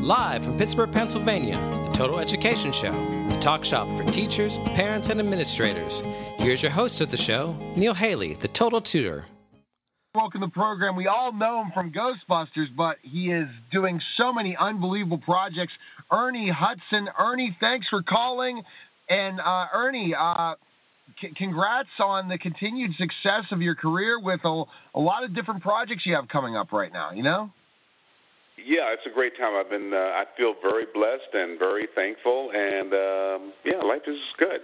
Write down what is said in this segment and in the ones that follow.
Live from Pittsburgh, Pennsylvania, the Total Education Show, the talk shop for teachers, parents, and administrators. Here's your host of the show, Neil Haley, the Total Tutor. Welcome to the program. We all know him from Ghostbusters, but he is doing so many unbelievable projects. Ernie Hudson. Ernie, thanks for calling. And Ernie, congrats on the continued success of your career with a lot of different projects you have coming up right now, you know? Yeah, it's a great time. I feel very blessed and very thankful, and life is good.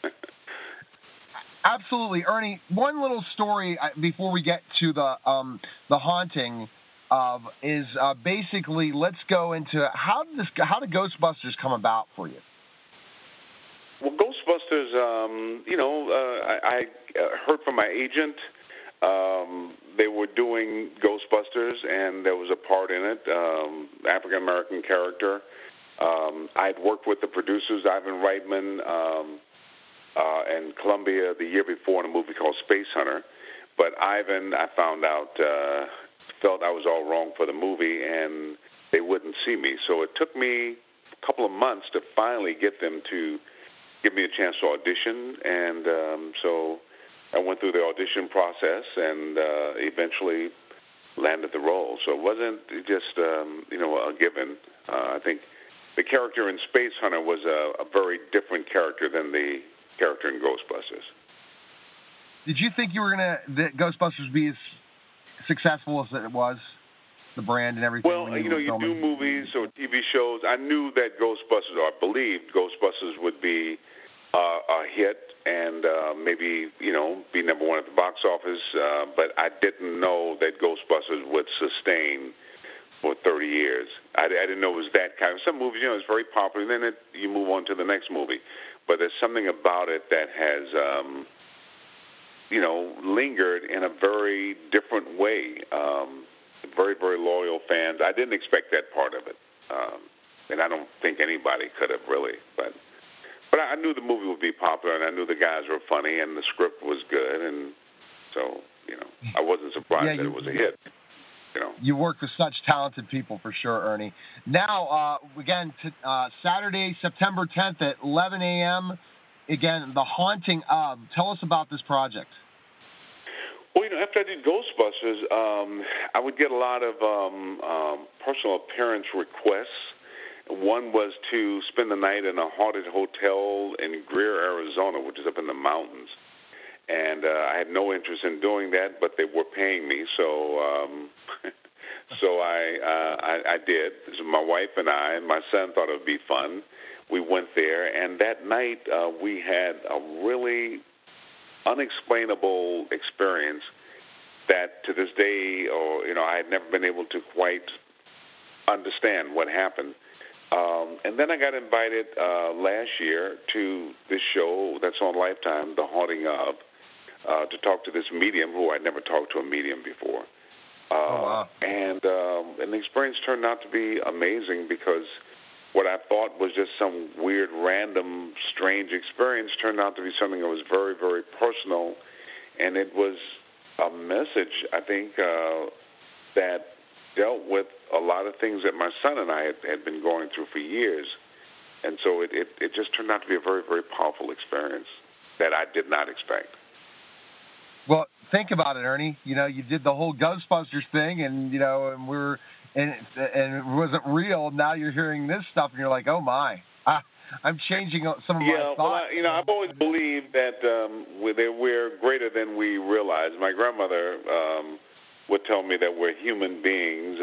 Absolutely, Ernie. One little story before we get to the haunting is basically let's go into how did Ghostbusters come about for you? Well, Ghostbusters, I heard from my agent. They were doing Ghostbusters, and there was a part in it, African-American character. I'd worked with the producers, Ivan Reitman, and Columbia the year before in a movie called Space Hunter. But Ivan, I found out, felt I was all wrong for the movie, and they wouldn't see me. So it took me a couple of months to finally get them to give me a chance to audition, and so I went through the audition process and eventually landed the role. So it wasn't just, a given. I think the character in Space Hunter was a very different character than the character in Ghostbusters. Did you think that Ghostbusters would be as successful as it was, the brand and everything? Well, you do movies or TV shows. I knew that Ghostbusters, or I believed Ghostbusters would be a hit and maybe, be number one at the box office, but I didn't know that Ghostbusters would sustain for 30 years. I didn't know it was that kind of. Some movies, it's very popular, and then you move on to the next movie. But there's something about it that has, lingered in a very different way. Very, very loyal fans. I didn't expect that part of it, and I don't think anybody could have really. But I knew the movie would be popular, and I knew the guys were funny, and the script was good, and so I wasn't surprised that it was a hit. You work with such talented people, for sure, Ernie. Now, again, Saturday, September 10th at 11 a.m., again, The Haunting of. Tell us about this project. Well, after I did Ghostbusters, I would get a lot of personal appearance requests. One was to spend the night in a haunted hotel in Greer, Arizona, which is up in the mountains. And I had no interest in doing that, but they were paying me, so I did. So my wife and I and my son thought it would be fun. We went there, and that night we had a really unexplainable experience that to this day, I had never been able to quite understand what happened. And then I got invited last year to this show that's on Lifetime, The Haunting of, to talk to this medium who I'd never talked to a medium before. Wow. And the experience turned out to be amazing because what I thought was just some weird, random, strange experience turned out to be something that was very, very personal. And it was a message, I think, that dealt with a lot of things that my son and I had been going through for years. And so it just turned out to be a very, very powerful experience that I did not expect. Well, think about it, Ernie. You did the whole Ghostbusters thing, and and it wasn't real. Now you're hearing this stuff, and you're like, oh my, I'm changing some of my thoughts. Well, I've always believed that we're greater than we realize. My grandmother would tell me that we're human beings.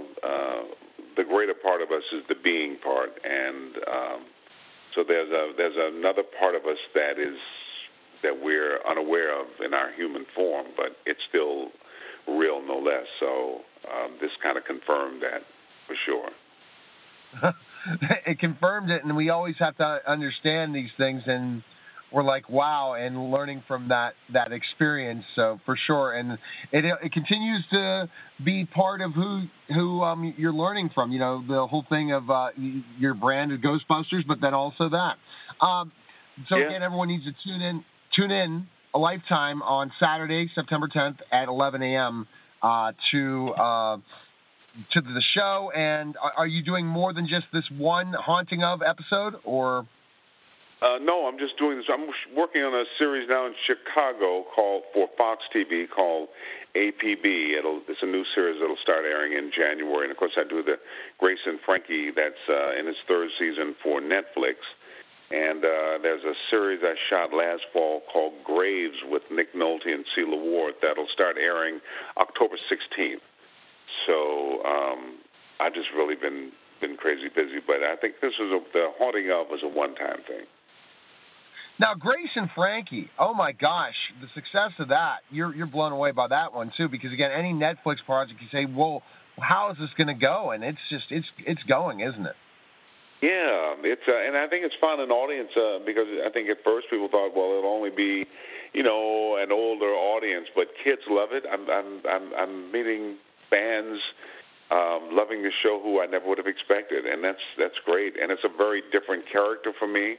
The greater part of us is the being part, and so there's another part of us that we're unaware of in our human form, but it's still real, no less. So this kind of confirmed that for sure. It confirmed it, and we always have to understand these things, and we're like, wow, and learning from that experience, so for sure. And it continues to be part of who you're learning from, the whole thing of your brand of Ghostbusters, but then also that. Again, everyone needs to tune in a Lifetime on Saturday, September 10th at 11 a.m. To to the show? And are you doing more than just this one Haunting of episode, or? No, I'm just doing this. I'm working on a series now in Chicago for Fox TV called APB. It's a new series that'll start airing in January. And, of course, I do the Grace and Frankie that's in its third season for Netflix. And there's a series I shot last fall called Graves with Nick Nolte and Celia Ward that'll start airing October 16th. So I've just really been crazy busy. But I think the Haunting of was a one-time thing. Now, Grace and Frankie, oh my gosh, the success of that, you're blown away by that one too, because again, any Netflix project, you say, well, how is this going to go? And it's going, isn't it? Yeah, and I think it's found an audience because I think at first people thought, well, it'll only be, an older audience, but kids love it. I'm meeting fans loving the show who I never would have expected, and that's great. And it's a very different character for me.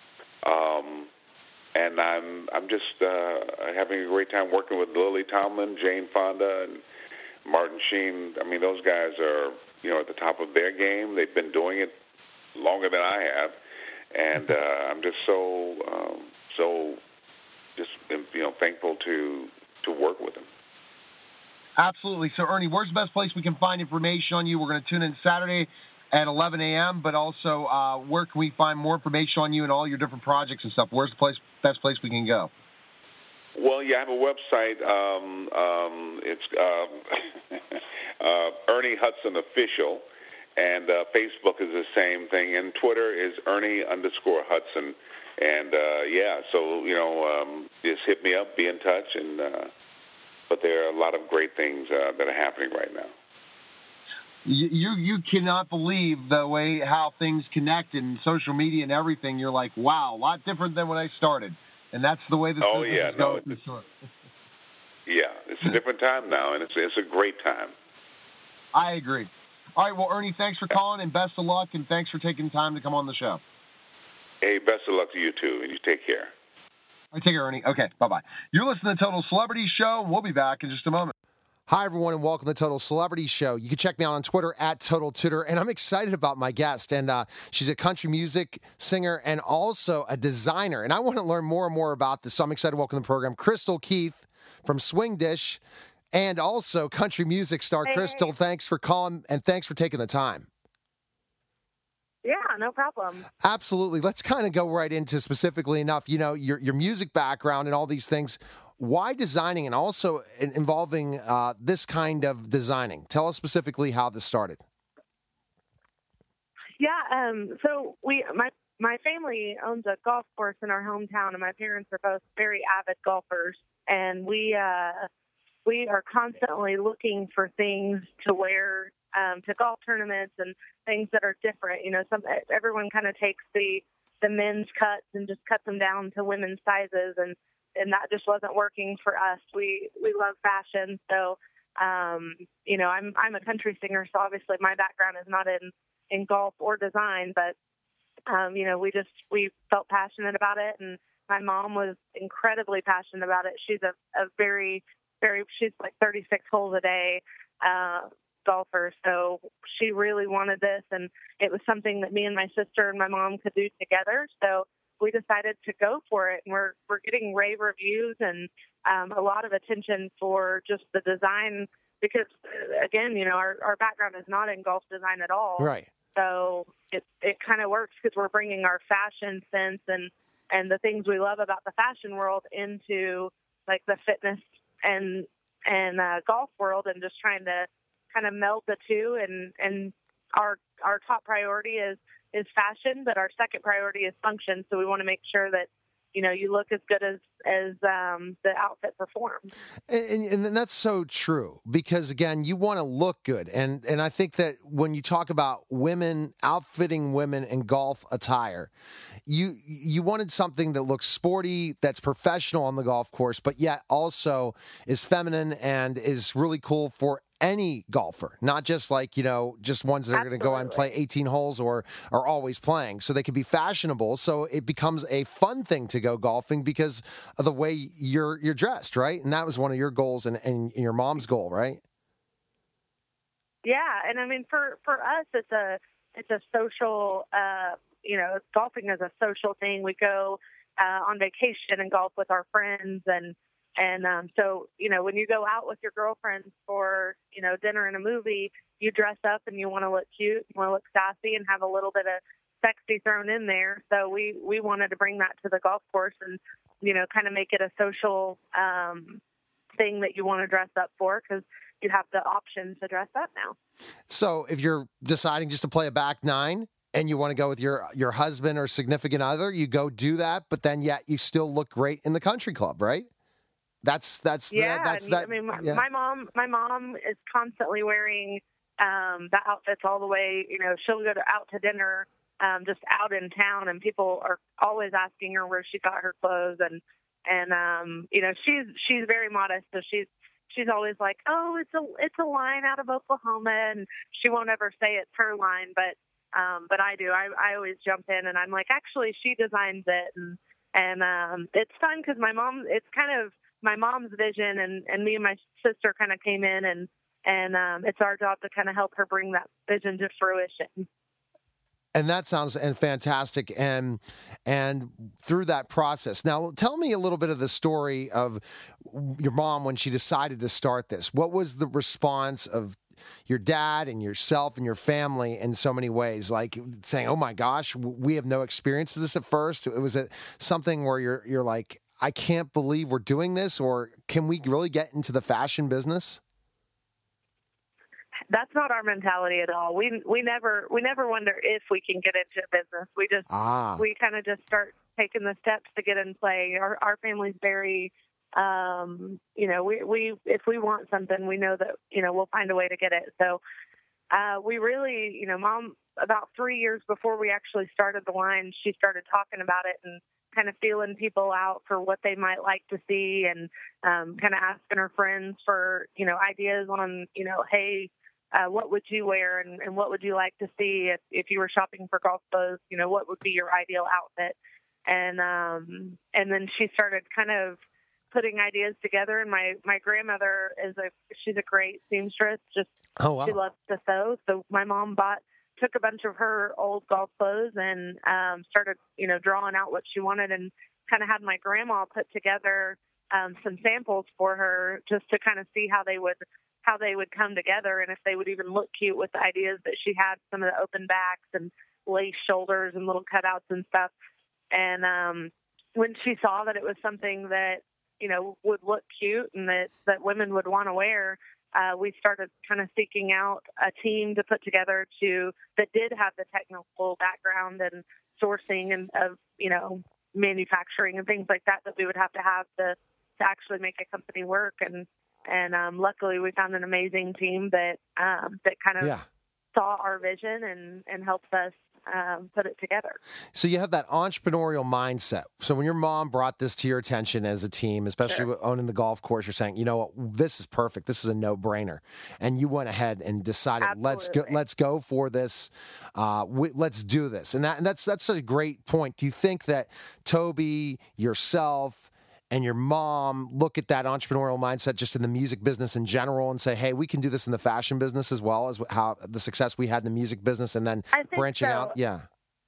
And I'm just having a great time working with Lily Tomlin, Jane Fonda, and Martin Sheen. I mean, those guys are, at the top of their game. They've been doing it longer than I have, and I'm just so thankful to work with them. Absolutely. So, Ernie, where's the best place we can find information on you? We're going to tune in Saturday at 11 a.m., but also where can we find more information on you and all your different projects and stuff? Where's the best place we can go? Well, yeah, I have a website. It's Ernie Hudson Official, and Facebook is the same thing, and Twitter is Ernie_Hudson. And, just hit me up, be in touch, but there are a lot of great things that are happening right now. You cannot believe the way how things connect in social media and everything. You're like, wow, a lot different than when I started, and that's the way this business is going. Yeah, it's a different time now, and it's a great time. I agree. All right, well, Ernie, thanks for calling, and best of luck, and thanks for taking time to come on the show. Hey, best of luck to you too, and you take care. All right, take care, Ernie. Okay, bye-bye. You're listening to Total Celebrity Show. We'll be back in just a moment. Hi, everyone, and welcome to the Total Celebrity Show. You can check me out on Twitter at Total Tutor, and I'm excited about my guest. And she's a country music singer and also a designer. And I want to learn more and more about this, so I'm excited to welcome to the program Crystal Keith from Swing Dish and also country music star. Hey. Crystal, thanks for calling, and thanks for taking the time. Yeah, no problem. Absolutely. Let's kind of go right into specifically enough, your music background and all these things. Why designing and also involving this kind of designing? Tell us specifically how this started. Yeah, so my family owns a golf course in our hometown, and my parents are both very avid golfers, and we are constantly looking for things to wear to golf tournaments and things that are different. Everyone kind of takes the men's cuts and just cuts them down to women's sizes, and that just wasn't working for us. We love fashion, so I'm a country singer, so obviously my background is not in golf or design, but we felt passionate about it, and my mom was incredibly passionate about it. She's a very, very, she's like 36 holes a day golfer, so she really wanted this, and it was something that me and my sister and my mom could do together, so we decided to go for it, and we're getting rave reviews and a lot of attention for just the design because, again, our background is not in golf design at all. Right. So it kind of works because we're bringing our fashion sense and the things we love about the fashion world into like the fitness and golf world, and just trying to kind of meld the two. And our top priority is fashion, but our second priority is function. So we want to make sure that, you look as good as the outfit performs. And that's so true because, again, you want to look good. And I think that when you talk about women, outfitting women in golf attire, you wanted something that looks sporty, that's professional on the golf course, but yet also is feminine and is really cool for any golfer, not just like, just ones that are going to go out and play 18 holes or are always playing. So they can be fashionable. So it becomes a fun thing to go golfing because of the way you're dressed, right? And that was one of your goals and your mom's goal, right? Yeah, and I mean for us it's a social golfing is a social thing. We go on vacation and golf with our friends and so when you go out with your girlfriends for dinner and a movie, you dress up and you want to look cute, you want to look sassy and have a little bit of sexy thrown in there. So we wanted to bring that to the golf course and kind of make it a social thing that you want to dress up for, because you have the option to dress up now. So if you're deciding just to play a back nine and you want to go with your husband or significant other, you go do that, but then yet you still look great in the country club, right? That's yeah. that. I mean, my mom is constantly wearing the outfits all the way. She'll go out to dinner, just out in town, and people are always asking her where she got her clothes, and she's very modest, so she's always like, oh, it's a line out of Oklahoma, and she won't ever say it's her line, but I do. I always jump in and I'm like, actually, she designs it, and it's fun because it's kind of my mom's vision, and me and my sister kind of came in, and it's our job to kind of help her bring that vision to fruition. And that sounds fantastic, and through that process. Now, tell me a little bit of the story of your mom when she decided to start this. What was the response of your dad and yourself and your family in so many ways? Like saying, "Oh my gosh, we have no experience with this at first." Was it something where you're like, "I can't believe we're doing this," or can we really get into the fashion business? That's not our mentality at all. We never wonder if we can get into business. We just we kind of just start taking the steps to get in play. Our family's very we if we want something, we know that we'll find a way to get it. So we really Mom, about 3 years before we actually started the line, she started talking about it and kind of feeling people out for what they might like to see, and kind of asking her friends for ideas on hey, what would you wear, and what would you like to see if you were shopping for golf clothes? What would be your ideal outfit? And then she started kind of putting ideas together. And my grandmother she's a great seamstress. Oh, wow. She loves to sew. So my mom took a bunch of her old golf clothes and started drawing out what she wanted, and kind of had my grandma put together some samples for her just to kind of see how they would come together, and if they would even look cute with the ideas that she had, some of the open backs and lace shoulders and little cutouts and stuff. And when she saw that it was something that would look cute and that women would want to wear, we started kind of seeking out a team to put together that did have the technical background and sourcing and of manufacturing and things like that we would have to actually make a company work. And luckily, we found an amazing team that kind of saw our vision and helped us put it together. So you have that entrepreneurial mindset. So when your mom brought this to your attention as a team, especially with owning the golf course, you're saying, this is perfect. This is a no-brainer. And you went ahead and decided, let's go for this. Let's do this. And that's a great point. Do you think that Toby, yourself, and your mom look at that entrepreneurial mindset just in the music business in general and say, hey, we can do this in the fashion business as well, as how the success we had in the music business, and then branching out? Yeah.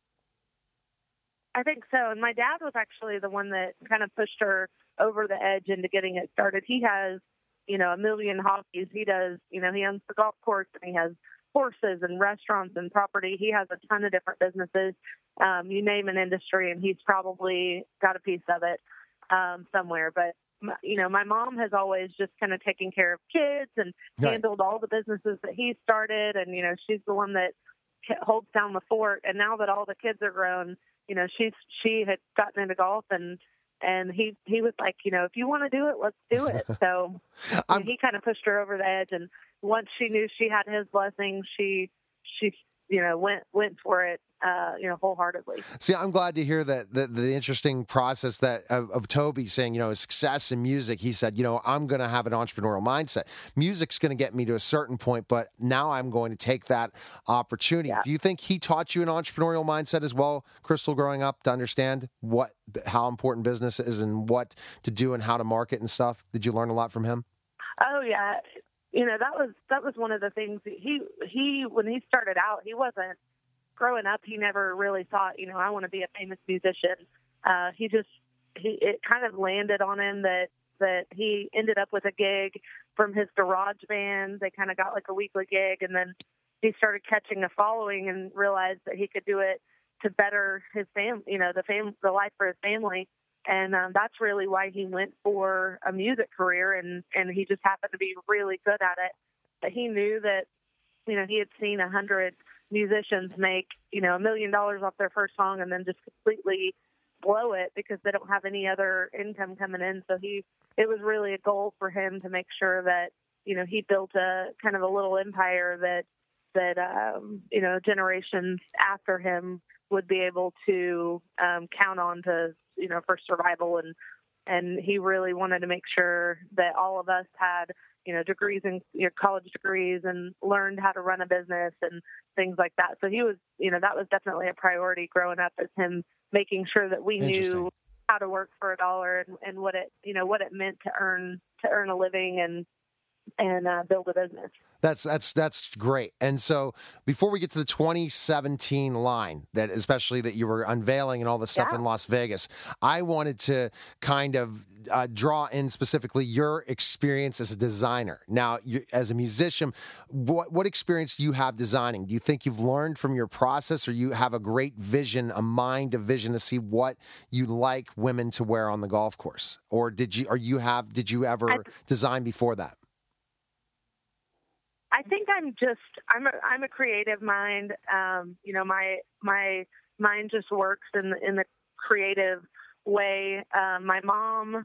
I think so. And my dad was actually the one that kind of pushed her over the edge into getting it started. He has, a million hobbies. He does, he owns the golf course, and he has horses and restaurants and property. He has a ton of different businesses. You name an industry, and he's probably got a piece of it. Somewhere, but my mom has always just kind of taken care of kids and handled all the businesses that he started, and she's the one that holds down the fort. And now that all the kids are grown, she had gotten into golf, and he was like, if you want to do it, let's do it. So he kind of pushed her over the edge, and once she knew she had his blessing, she went for it, wholeheartedly. See, I'm glad to hear that the interesting process that of Toby saying, success in music. He said, I'm going to have an entrepreneurial mindset. Music's going to get me to a certain point, but now I'm going to take that opportunity. Yeah. Do you think he taught you an entrepreneurial mindset as well, Crystal, growing up, to understand how important business is and what to do and how to market and stuff? Did you learn a lot from him? Oh, yeah. that was one of the things that he when he started out, he wasn't growing up. He never really thought, I want to be a famous musician. It kind of landed on him that he ended up with a gig from his garage band. They kind of got like a weekly gig, and then he started catching a following and realized that he could do it to better his family, the life for his family. And that's really why he went for a music career, and he just happened to be really good at it. But he knew that, he had seen 100 musicians make, $1 million off their first song and then just completely blow it because they don't have any other income coming in. So it was really a goal for him to make sure that, he built a kind of a little empire that generations after him would be able to count on to, for survival. And he really wanted to make sure that all of us had, degrees in college degrees and learned how to run a business and things like that. So he was, that was definitely a priority growing up, as him making sure that we knew how to work for a dollar and what it meant to earn a living and build a business. That's great. And so before we get to the 2017 line, that you were unveiling and all the stuff in Las Vegas, I wanted to kind of draw in specifically your experience as a designer. Now, as a musician, what experience do you have designing? Do you think you've learned from your process, or you have a great vision, a mind of vision to see what you like women to wear on the golf course? Or did you ever design before that? I think I'm a creative mind. My mind just works in the creative way. My mom,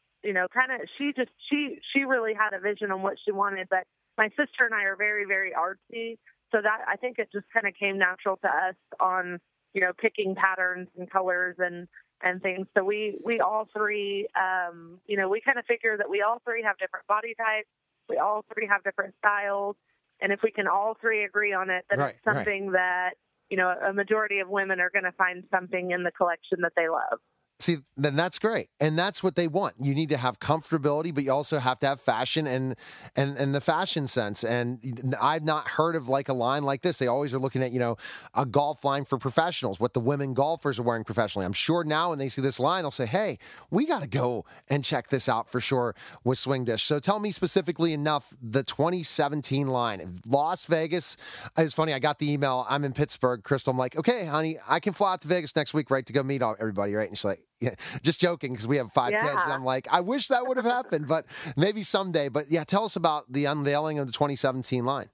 she really had a vision on what she wanted, but my sister and I are very, very artsy. So that, I think it just kind of came natural to us on, picking patterns and colors and things. So we all three, we kind of figure that we all three have different body types. We all three have different styles. And if we can all three agree on it, then it's something that, a majority of women are going to find something in the collection that they love. See, then that's great. And that's what they want. You need to have comfortability, but you also have to have fashion and the fashion sense. And I've not heard of like a line like this. They always are looking at, a golf line for professionals, what the women golfers are wearing professionally. I'm sure now when they see this line, they'll say, hey, we got to go and check this out for sure with Swing Dish. So tell me specifically enough, the 2017 line, Las Vegas. It's funny. I got the email. I'm in Pittsburgh, Crystal. I'm like, okay, honey, I can fly out to Vegas next week, right, to go meet everybody, right? And she's like, yeah, just joking, because we have 5 kids. And I'm like, I wish that would have happened, but maybe someday. But yeah, tell us about the unveiling of the 2017 line.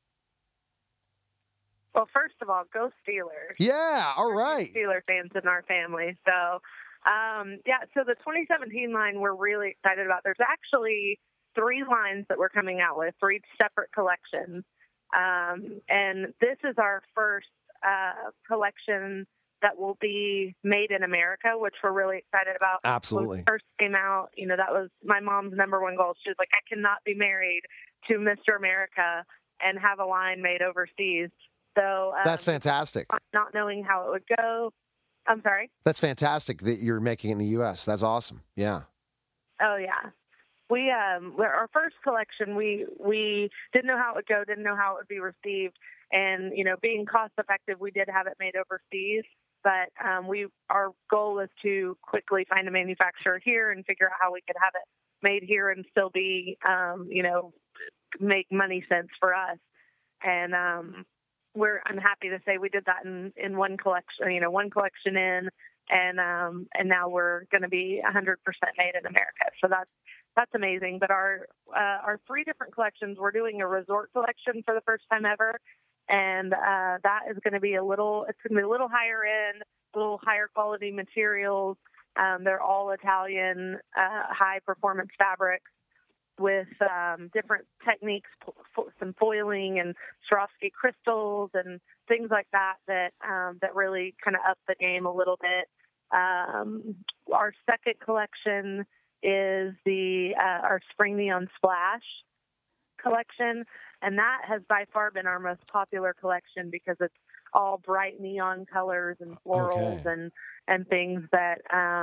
Well, first of all, go Steelers. Yeah, all right. Steelers fans in our family. So, so the 2017 line we're really excited about. There's actually 3 lines that we're coming out with, 3 separate collections. And this is our first collection that will be made in America, which we're really excited about. Absolutely. When it first came out, that was my mom's number one goal. She was like, I cannot be married to Mr. America and have a line made overseas. So that's fantastic. Not knowing how it would go. I'm sorry? That's fantastic that you're making it in the U.S. That's awesome. Yeah. Oh, yeah. We our first collection, we didn't know how it would go, didn't know how it would be received. And, being cost effective, we did have it made overseas. But our goal was to quickly find a manufacturer here and figure out how we could have it made here and still be, make money sense for us. And I'm happy to say we did that in one collection, one collection in, and now we're going to be 100% made in America. So that's amazing. But our 3 different collections, we're doing a resort collection for the first time ever. And that is going to be a little higher end, a little higher quality materials. They're all Italian, high performance fabrics with different techniques, some foiling and Swarovski crystals and things like that really kind of up the game a little bit. Our second collection is our Spring Neon Splash collection. And that has by far been our most popular collection because it's all bright neon colors and florals and things that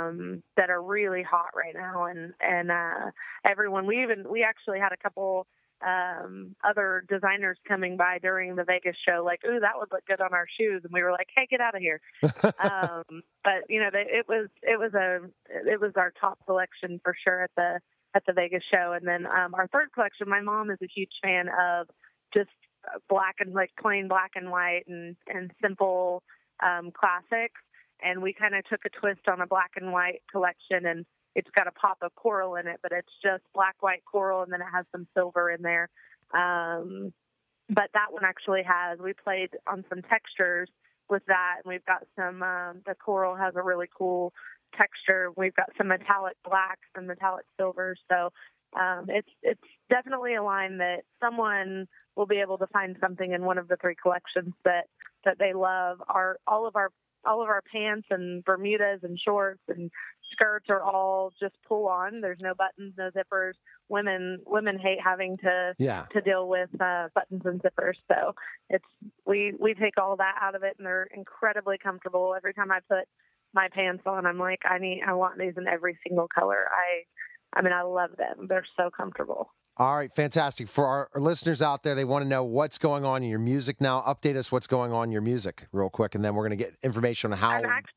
are really hot right now. And everyone, we actually had a couple other designers coming by during the Vegas show, like, "Ooh, that would look good on our shoes," and we were like, "Hey, get out of here!" But it was our top collection for sure at the Vegas show. And then our third collection, my mom is a huge fan of just plain black and white and simple classics. And we kind of took a twist on a black and white collection, and it's got a pop of coral in it, but it's just black, white coral, and then it has some silver in there. But that one actually we played on some textures with that, and we've got some, the coral has a really cool texture. We've got some metallic blacks and metallic silvers. So it's definitely a line that someone will be able to find something in one of the three collections that they love. All of our pants and Bermudas and shorts and skirts are all just pull on. There's no buttons, no zippers. Women hate having to deal with buttons and zippers. So we take all that out of it, and they're incredibly comfortable. Every time I put my pants on, I'm like, I want these in every single color. I love them. They're so comfortable. All right, fantastic. For our listeners out there, they want to know what's going on in your music now. Update us what's going on in your music real quick, and then we're going to get information on how.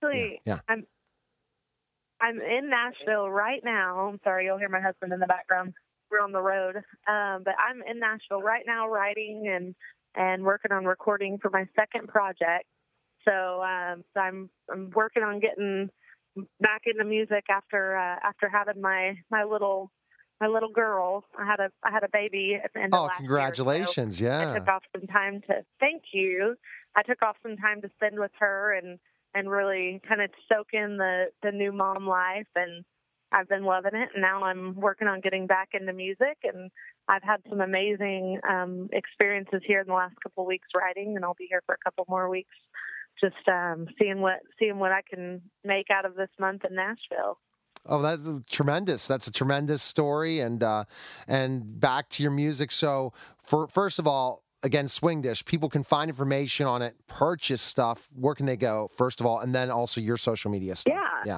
I'm in Nashville right now. I'm sorry, you'll hear my husband in the background. We're on the road, but I'm in Nashville right now, writing and working on recording for my second project. So I'm working on getting back into music after having my little girl. I had a baby at the end of last year. Oh, congratulations! So I took off some time to thank you. I took off some time to spend with her and really kind of soak in the new mom life, and I've been loving it. And now I'm working on getting back into music, and I've had some amazing experiences here in the last couple of weeks writing, and I'll be here for a couple more weeks, just seeing what I can make out of this month in Nashville. Oh, that's tremendous. That's a tremendous story. And back to your music. So first of all, again, Swing Dish, people can find information on it, purchase stuff. Where can they go, first of all, and then also your social media stuff? Yeah.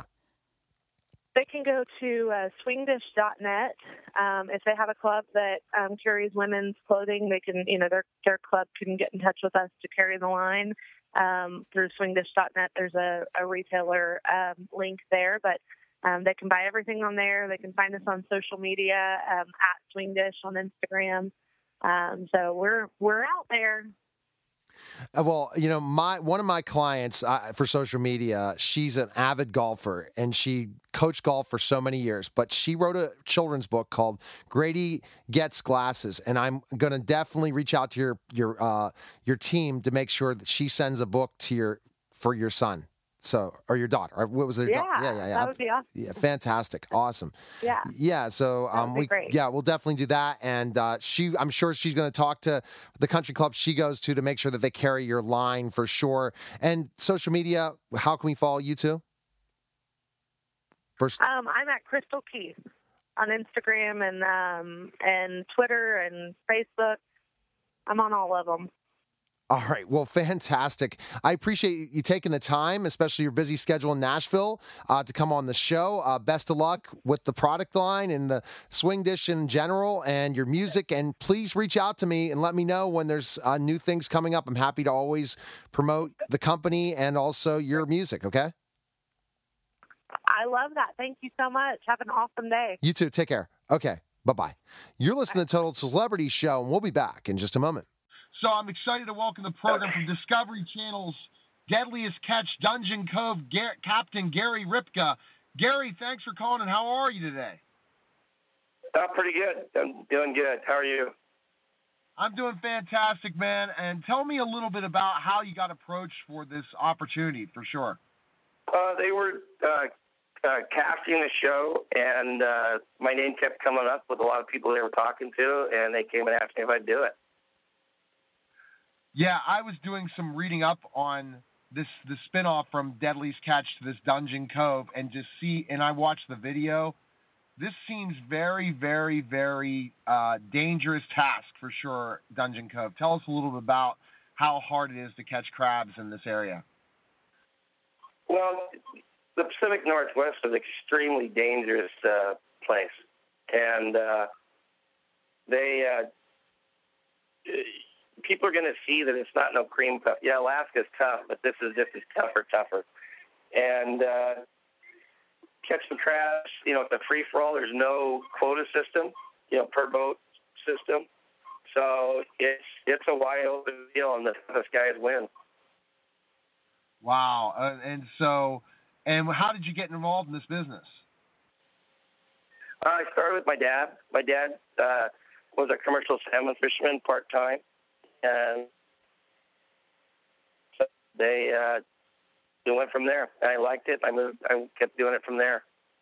They can go to swingdish.net. If they have a club that carries women's clothing, they can, their club can get in touch with us to carry the line through swingdish.net. There's a retailer link there, but they can buy everything on there. They can find us on social media at Swingdish on Instagram. So we're out there. Well, one of my clients for social media, she's an avid golfer, and she coached golf for so many years, but she wrote a children's book called Grady Gets Glasses, and I'm going to definitely reach out to your team to make sure that she sends a book for your son. So, or your daughter, or what was it? Yeah. That would be awesome. Yeah, fantastic, awesome. Yeah. So, great. we'll definitely do that, and I'm sure she's going to talk to the country club she goes to make sure that they carry your line for sure. And social media, how can we follow you too? First, I'm at Crystal Keith on Instagram and Twitter and Facebook. I'm on all of them. All right. Well, fantastic. I appreciate you taking the time, especially your busy schedule in Nashville, to come on the show. Best of luck with the product line and the Swing Dish in general and your music. And please reach out to me and let me know when there's new things coming up. I'm happy to always promote the company and also your music. Okay? I love that. Thank you so much. Have an awesome day. You too. Take care. Okay. Bye-bye. You're listening to the Total Celebrity Show, and we'll be back in just a moment. So I'm excited to welcome the program from Discovery Channel's Deadliest Catch, Dungeon Cove, Captain Gary Ripka. Gary, thanks for calling, and how are you today? Pretty good. I'm doing good. How are you? I'm doing fantastic, man. And tell me a little bit about how you got approached for this opportunity, for sure. They were casting a show, and my name kept coming up with a lot of people they were talking to, and they came and asked me if I'd do it. Yeah, I was doing some reading up on the spinoff from Deadliest Catch to this Dungeon Cove, and I watched the video. This seems very, very, very dangerous task for sure, Dungeon Cove. Tell us a little bit about how hard it is to catch crabs in this area. Well, the Pacific Northwest is an extremely dangerous place, and they people are going to see that it's not no cream puff. Yeah, Alaska's tough, but this is just as tougher. And catch some crabs. It's a free for all. There's no quota system, per boat system. So it's a wide open deal, and the toughest guys win. Wow. And how did you get involved in this business? I started with my dad. My dad was a commercial salmon fisherman part-time, and so they went from there. I liked it. I kept doing it from there.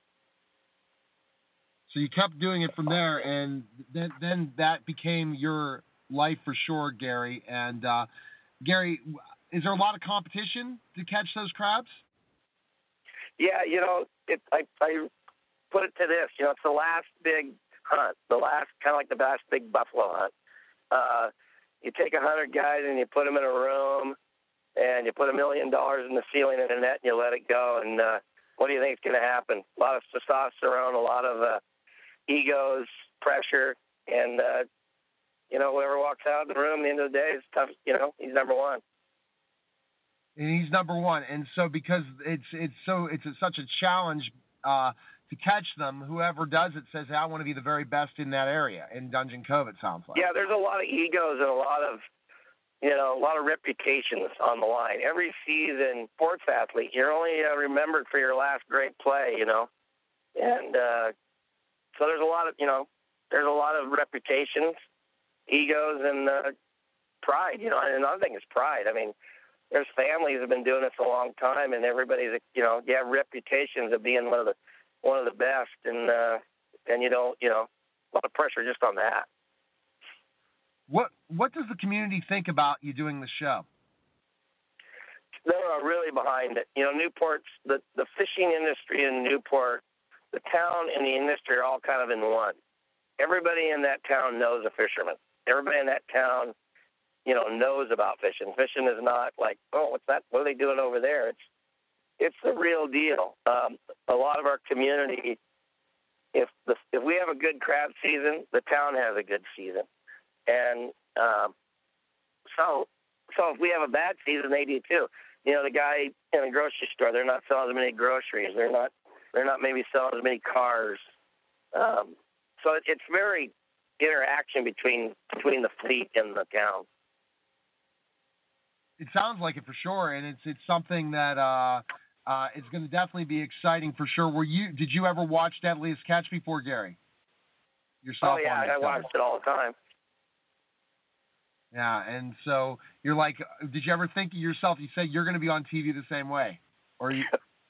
So you kept doing it from there, and then that became your life for sure, Gary. And Gary, is there a lot of competition to catch those crabs? Yeah, I put it to this. It's the last big hunt, kind of like the last big buffalo hunt. You take 100 guys and you put them in a room, and you put $1 million in the ceiling and a net, and you let it go. And what do you think is going to happen? A lot of testosterone, a lot of egos, pressure, and whoever walks out of the room at the end of the day is tough. He's number one. And he's number one. And so because it's such a challenge to catch them, whoever does it says, hey, I want to be the very best in that area in Dungeon Cove, it sounds like. Yeah, there's a lot of egos and a lot of reputations on the line. Every season, sports athlete, you're only remembered for your last great play, and so there's a lot of reputations, egos, and pride, and another thing is pride. I mean, there's families that have been doing this a long time, and everybody's, you have reputations of being one of the best, and you don't, a lot of pressure just on that. What does the community think about you doing the show? They're really behind it. Newport's, the fishing industry in Newport, the town and the industry are all kind of in one. Everybody in that town knows a fisherman. Everybody in that town, knows about fishing. Fishing is not like, oh, what's that? What are they doing over there? It's the real deal. A lot of our community, if we have a good crab season, the town has a good season, and so if we have a bad season, they do too. The guy in the grocery store, they're not selling as many groceries. They're not maybe selling as many cars. So it's very interaction between the fleet and the town. It sounds like it for sure, and it's something that it's going to definitely be exciting for sure. Did you ever watch Deadliest Catch before, Gary? Yourself? Oh yeah, I watched it all the time. Yeah, and so you're like, did you ever think of yourself? You said you're going to be on TV the same way, or you?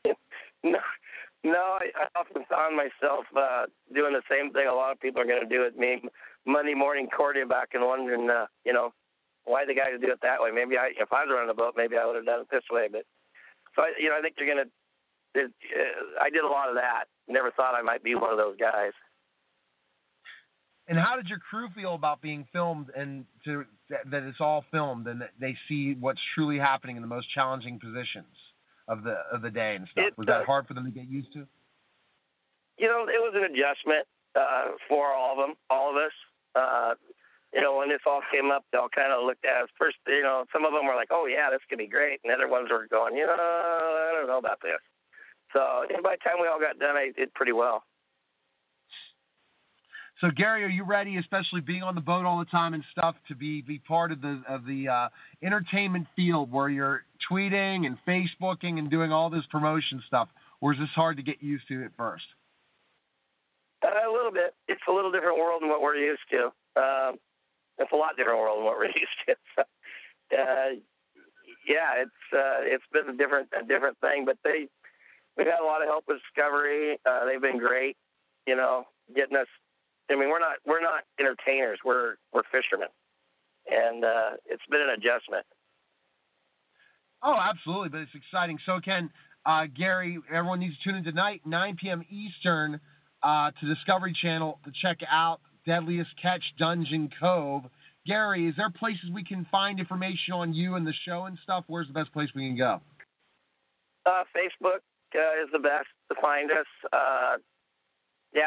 No, I often found myself doing the same thing a lot of people are going to do with me. Monday morning quarterback and wondering, why the guys do it that way. Maybe if I was running a boat, maybe I would have done it this way. But so I think you're going to. I did a lot of that. Never thought I might be one of those guys. And how did your crew feel about being filmed and that it's all filmed and that they see what's truly happening in the most challenging positions of the day and stuff? Was that hard for them to get used to? It was an adjustment for all of us. When this all came up, they all kind of looked at us. First, some of them were like, oh, yeah, this could be great. And other ones were going, I don't know about this. So by the time we all got done, I did pretty well. So, Gary, are you ready, especially being on the boat all the time and stuff, to be part of the entertainment field where you're tweeting and Facebooking and doing all this promotion stuff? Or is this hard to get used to at first? A little bit. It's a little different world than what we're used to. It's a lot different world than what we're used to. So, it's been a different thing. But we've had a lot of help with Discovery. They've been great, getting us. I mean, we're not entertainers. We're fishermen, and it's been an adjustment. Oh, absolutely, but it's exciting. So, Gary, everyone needs to tune in tonight, 9 p.m. Eastern, to Discovery Channel to check out Deadliest Catch Dungeon Cove. Gary, is there places we can find information on you and the show and stuff? Where's the best place we can go? Facebook is the best to find us.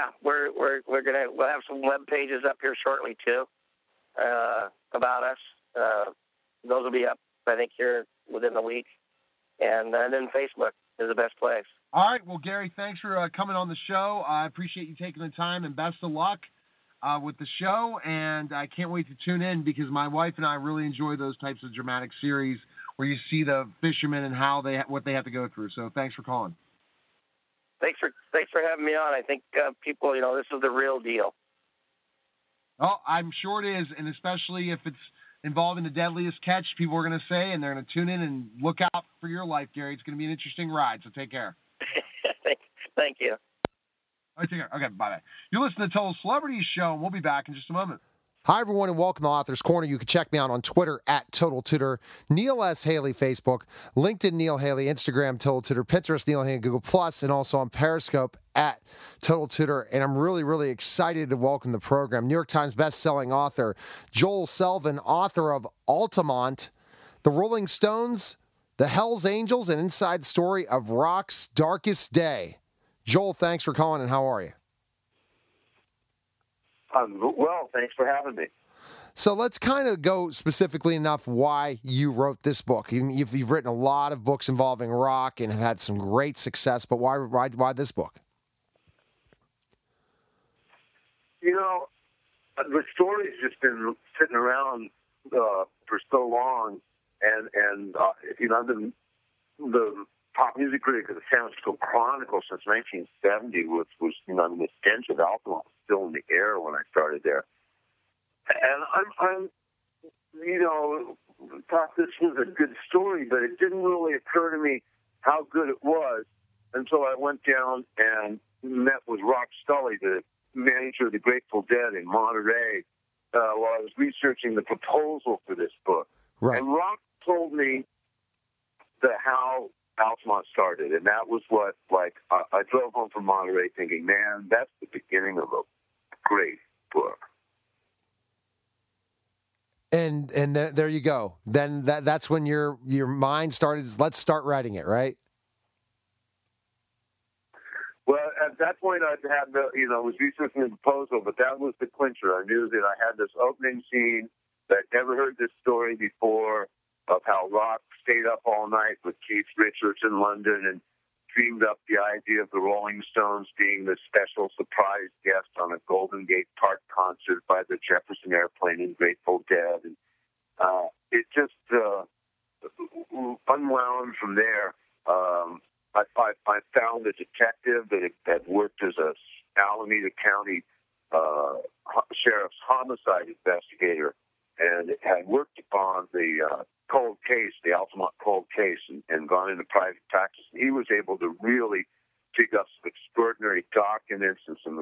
We'll have some web pages up here shortly too about us, Those will be up, I think, here within the week. And then Facebook is the best place. All right. Well, Gary, thanks for coming on the show. I appreciate you taking the time, and best of luck with the show. And I can't wait to tune in because my wife and I really enjoy those types of dramatic series where you see the fishermen and what they have to go through. So thanks for calling. Thanks for having me on. I think people, this is the real deal. Oh, I'm sure it is, and especially if it's involving the deadliest catch, people are going to say, and they're going to tune in and look out for your life, Gary. It's going to be an interesting ride, so take care. Thank you. All right, take care. Okay, bye-bye. You're listening to Total Celebrities Show, and we'll be back in just a moment. Hi, everyone, and welcome to Author's Corner. You can check me out on Twitter at Total Tutor, Neil S. Haley, Facebook, LinkedIn, Neil Haley, Instagram, Total Tutor, Pinterest, Neil Haley, Google+, and also on Periscope at Total Tutor. And I'm really, really excited to welcome the program New York Times best-selling author Joel Selvin, author of Altamont, The Rolling Stones, The Hells Angels, and Inside Story of Rock's Darkest Day. Joel, thanks for calling, and how are you? Well, thanks for having me. So let's kind of go specifically enough why you wrote this book. You've written a lot of books involving rock and have had some great success, but why this book? The story's just been sitting around for so long, and I've been the pop music critic of the San Francisco Chronicle since 1970, which was, the stench of alcohol was still in the air when I started there. And I'm thought this was a good story, but it didn't really occur to me how good it was until I went down and met with Rock Scully, the manager of the Grateful Dead in Monterey, while I was researching the proposal for this book. Right. And Rock told me how Altamont started, and that was what, I drove home from Monterey thinking, man, that's the beginning of a great book. And there you go. Then that's when your mind started. Let's start writing it, right? Well, at that point, I had was researching the proposal, but that was the clincher. I knew that I had this opening scene that I'd never heard this story before of how Rock stayed up all night with Keith Richards in London and dreamed up the idea of the Rolling Stones being the special surprise guest on a Golden Gate Park concert by the Jefferson Airplane and Grateful Dead. And it just unwound from there. I found a detective that had worked as a Alameda County sheriff's homicide investigator and had worked upon the cold case, the Altamont cold case, and gone into private practice. And he was able to really dig up some extraordinary documents and some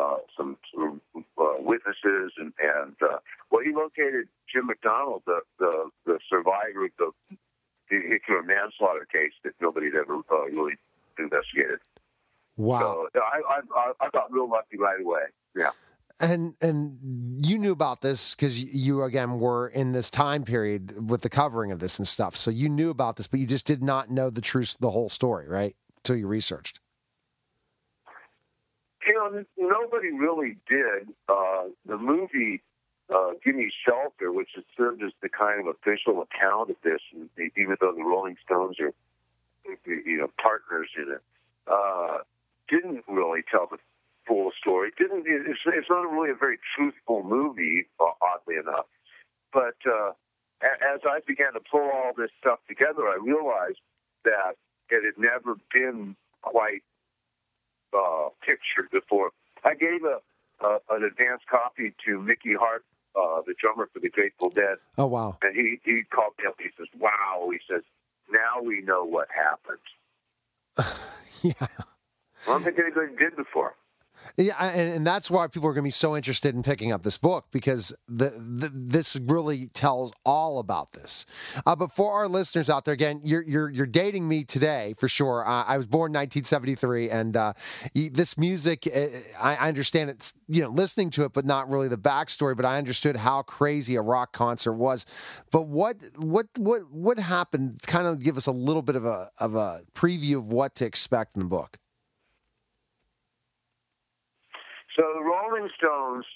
witnesses, and he located Jim McDonald, the survivor of the vehicular manslaughter case that nobody had ever really investigated. Wow! So I got real lucky right away. Yeah. And you knew about this because you, again, were in this time period with the covering of this and stuff. So you knew about this, but you just did not know the whole story, right? Until you researched. Nobody really did. The movie Gimme Shelter, which has served as the kind of official account of this, even though the Rolling Stones are, partners in it, didn't really tell the full story. It's not really a very truthful movie, oddly enough. But as I began to pull all this stuff together, I realized that it had never been quite pictured before. I gave an advance copy to Mickey Hart, the drummer for the Grateful Dead. Oh, wow. And he called me up. He says, wow. He says, now we know what happened. Yeah. I don't think anybody did before. Yeah, and that's why people are going to be so interested in picking up this book, because this really tells all about this. But for our listeners out there, again, you're dating me today for sure. I was born in 1973, and this music, I understand it's listening to it, but not really the backstory. But I understood how crazy a rock concert was. But what happened? Kind of give us a little bit of a preview of what to expect in the book. So the Rolling Stones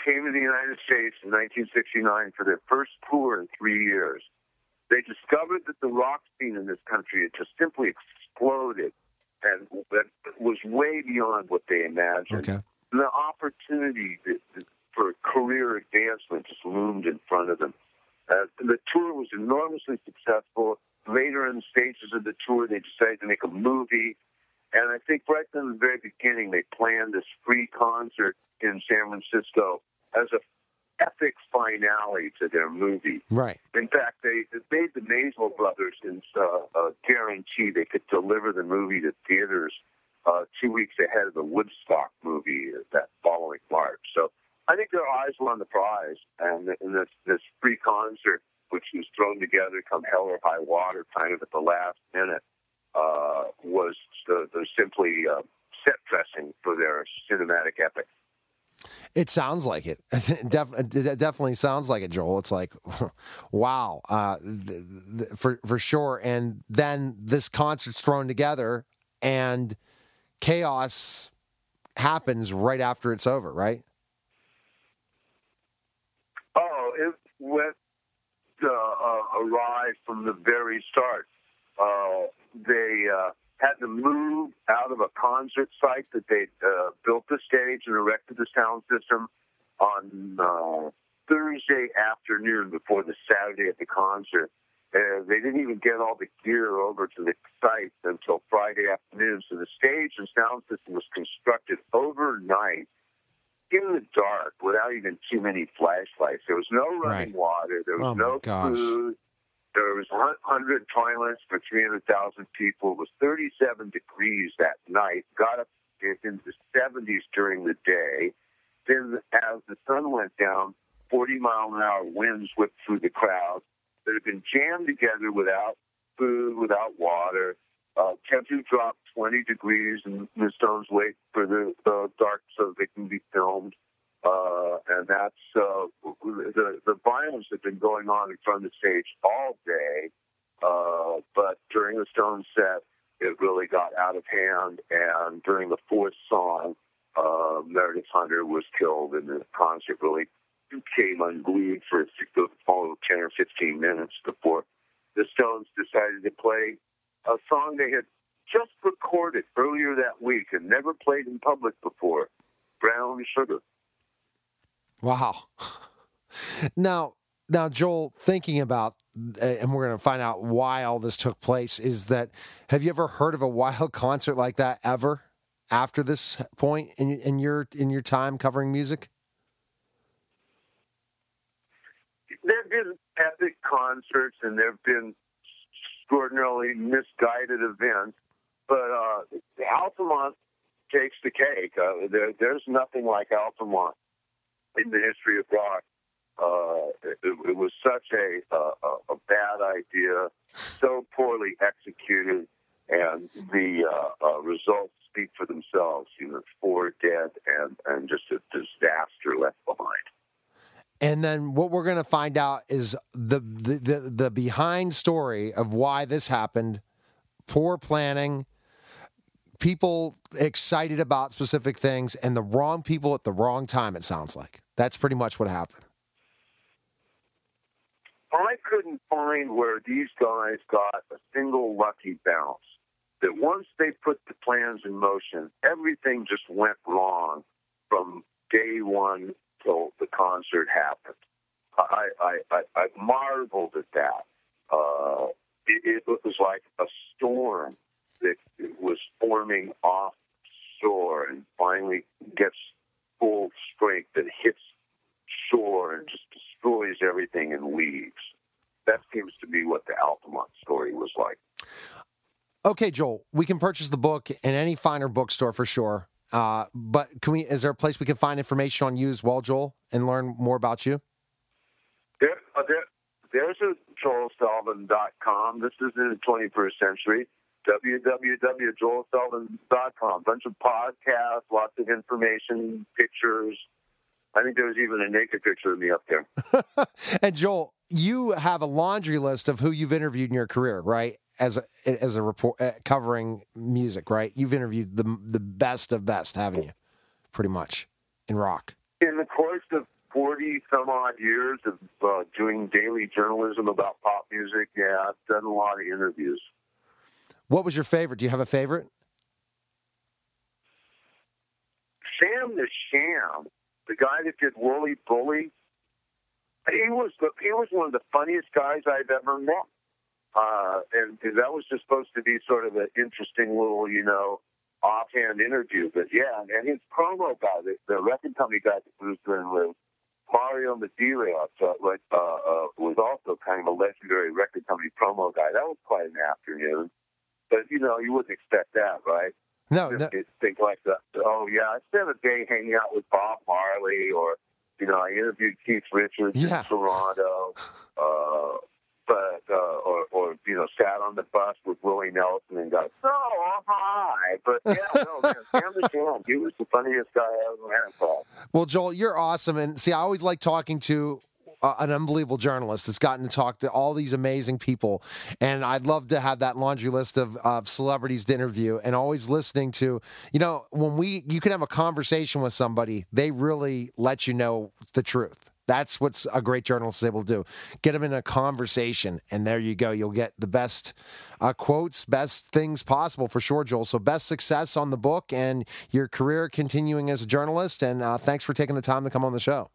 came to the United States in 1969 for their first tour in 3 years. They discovered that the rock scene in this country had just simply exploded, and that was way beyond what they imagined. Okay. And the opportunity for career advancement just loomed in front of them. The tour was enormously successful. Later in the stages of the tour, they decided to make a movie. And I think right from the very beginning, they planned this free concert in San Francisco as a epic finale to their movie. Right. In fact, they made the Maisel brothers guarantee they could deliver the movie to theaters 2 weeks ahead of the Woodstock movie that following March. So I think their eyes were on the prize, and this free concert, which was thrown together come hell or high water, kind of at the last minute, was simply set dressing for their cinematic epic. It sounds like it. It definitely sounds like it, Joel. It's like, wow, for sure. And then this concert's thrown together, and chaos happens right after it's over, right? Oh, it went awry from the very start. They had to move out of a concert site that they built the stage and erected the sound system on Thursday afternoon before the Saturday of the concert. They didn't even get all the gear over to the site until Friday afternoon. So the stage and sound system was constructed overnight in the dark without even too many flashlights. There was no running water. There was no food. There was 100 toilets for 300,000 people. It was 37 degrees that night. Got up into the 70s during the day. Then as the sun went down, 40-mile-an-hour winds whipped through the crowd that had been jammed together without food, without water. Temperature dropped 20 degrees, and the Stones wait for the dark so they can be filmed. And that's the violence had been going on in front of the stage all day. But during the Stones set, it really got out of hand. And during the fourth song, Meredith Hunter was killed, and the concert really came unglued for the following 10 or 15 minutes before the Stones decided to play a song they had just recorded earlier that week and never played in public before, Brown Sugar. Wow. Now, Joel, thinking about, and we're going to find out why all this took place, is that, have you ever heard of a wild concert like that ever after this point in your time covering music? There have been epic concerts and there have been extraordinarily misguided events, but Altamont takes the cake. There's nothing like Altamont in the history of rock. It was such a bad idea, so poorly executed, and the results speak for themselves. 4 dead and just a disaster left behind. And then what we're going to find out is the behind story of why this happened. Poor planning, people excited about specific things, and the wrong people at the wrong time, it sounds like. That's pretty much what happened. I couldn't find where these guys got a single lucky bounce. That once they put the plans in motion, everything just went wrong from day one till the concert happened. I marveled at that. It was like a storm that was forming offshore and finally gets full strength that hits shore and just destroys everything and leaves. That seems to be what the Altamont story was like. Okay, Joel, we can purchase the book in any finer bookstore for sure. But is there a place we can find information on you as well, Joel, and learn more about you? There's a joelselvin.com. This is in the 21st century. www.joelselvin.com. Bunch of podcasts, lots of information, pictures. I think there was even a naked picture of me up there. And Joel, you have a laundry list of who you've interviewed in your career, right? As a report covering music, right? You've interviewed the best of best, haven't you? Pretty much in rock. In the course of 40 some odd years of doing daily journalism about pop music. Yeah, I've done a lot of interviews. What was your favorite? Do you have a favorite? Sam the Sham, the guy that did Wooly Bully, he was one of the funniest guys I've ever met. And that was just supposed to be sort of an interesting little, offhand interview. But yeah, and his promo guy, the record company guy that was doing with Mario Madeira, was also kind of a legendary record company promo guy. That was quite an afternoon. But, you wouldn't expect that, right? No. Think like that. Oh, yeah, I spent a day hanging out with Bob Marley, or, I interviewed Keith Richards in Toronto, sat on the bus with Willie Nelson and got, hi. But, yeah, no, man, Sam the Sham, he was the funniest guy I ever met. Well, Joel, you're awesome. And see, I always like talking to an unbelievable journalist that's gotten to talk to all these amazing people. And I'd love to have that laundry list of celebrities to interview, and always listening to, when you can have a conversation with somebody, they really let you know the truth. That's what a great journalist is able to do. Get them in a conversation, and there you go. You'll get the best quotes, best things possible for sure, Joel. So best success on the book and your career continuing as a journalist. And thanks for taking the time to come on the show.